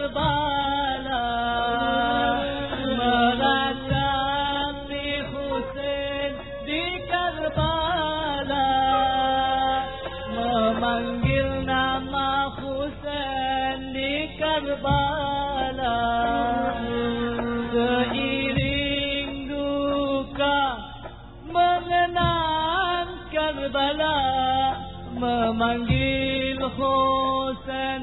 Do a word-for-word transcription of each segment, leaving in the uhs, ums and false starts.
Karbala, meratapi Husain di Karbala, memanggil nama Husain di Karbala, seiring duka mengenang Karbala, memanggil Husain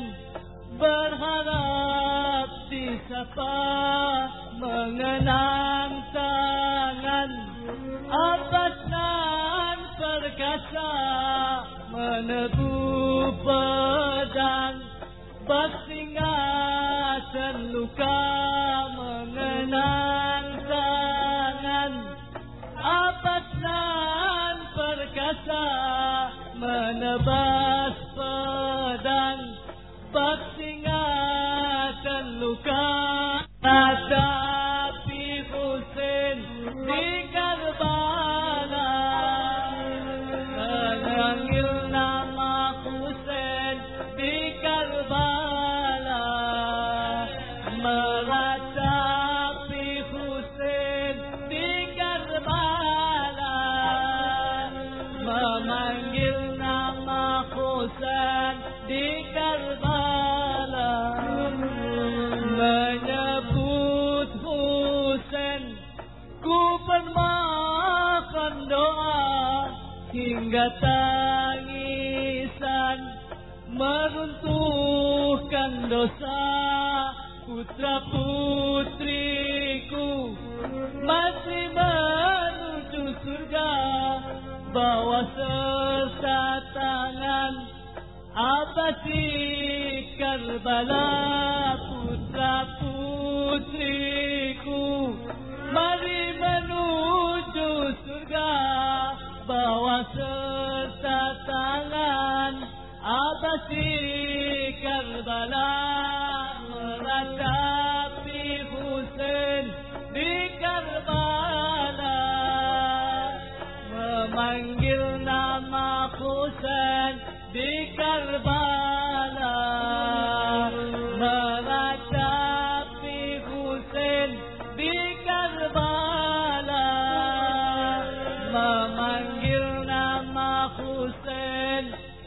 berharap disapa, mengenang tangan Abbas nan perkasa, menebu pedang bersinga terluka, mengenang tangan Abbas nan perkasa, menebas pedang bersinga terluka. Tetapi Husain di Karbala, menyanggil nama Husain di Karbala, meratapi Husain di Karbala, memanggil nama Husain di Karbala, menyebut Husain ku bermakan doa, hingga tangisan meruntuhkan dosa. Putra putriku masih menuju surga, bawa serta tangan Abbasi Karbala. Putra putriku mari menuju surga, bawa serta tangan Abbasi Karbala, meratapi Husain di Karbala, memanggil nama Husain di Karbala, meratapi Husain di Karbala, memanggil nama Husain.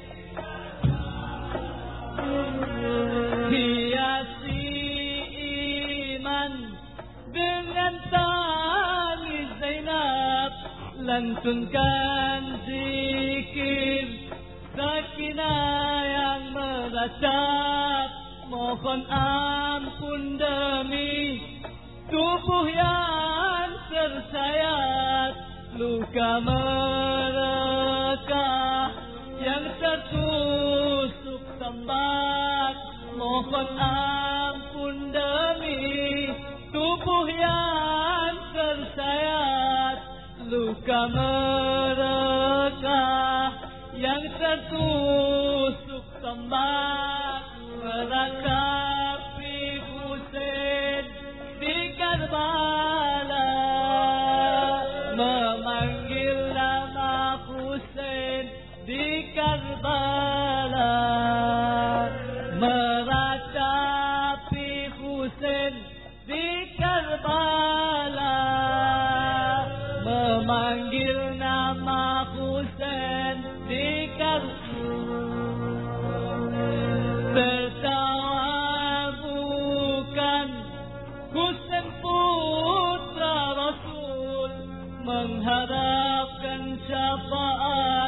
Hiasi iman dengan tangis Zainab, lantunkan zikir Sakinah yang meratap, mohon ampun demi tubuh yang tersayat, luka mereka yang tertusuk tembak, mohon ampun demi tubuh yang tersayat, luka mereka yang tertusuk tembak, meratapi Husain di Karbala, memanggil nama Husain di Karbala, meratapi Husain di Karbala, memanggil nama Husain di Karbala. Tertawa bukan Husain putra Rasul, mengharapkan syafaat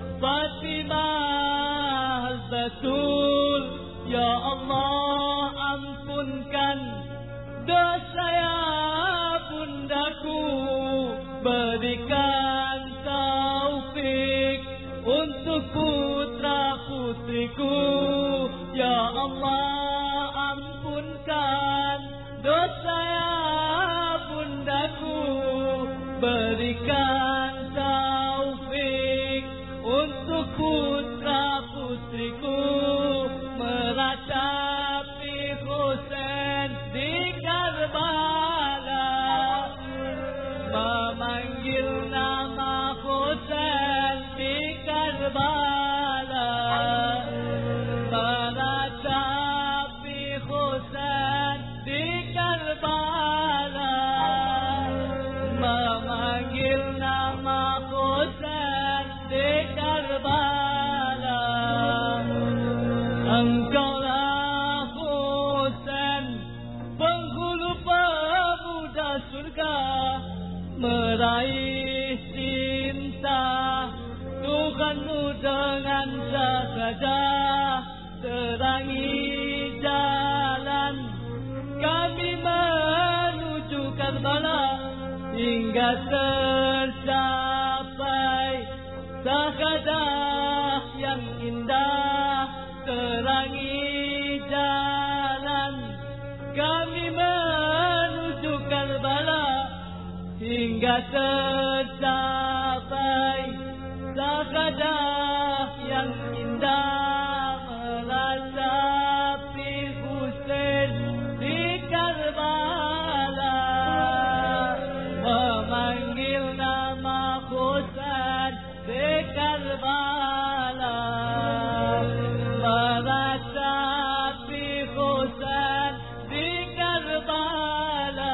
Fatimah Batul. Ya Allah, ampunkan dosa ya bundaku, berikan taufik untuk putra putriku. Ya Allah, ampunkan dosa ya bundaku, berikan taufik untuk putra putriku, meratapi Husain di Karbala, memanggil nama Husain di Karbala, meratapi Husain Karbala hingga tercapai sakadah yang indah terangi jalan kami menuju Karbala hingga tercapai sakadah yang indah meratapi Husain di Karbala memanggil nama Husain di Karbala meratapi Husain di Karbala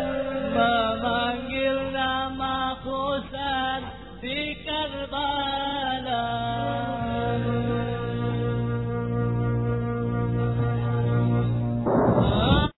memanggil nama Husain di Karbala.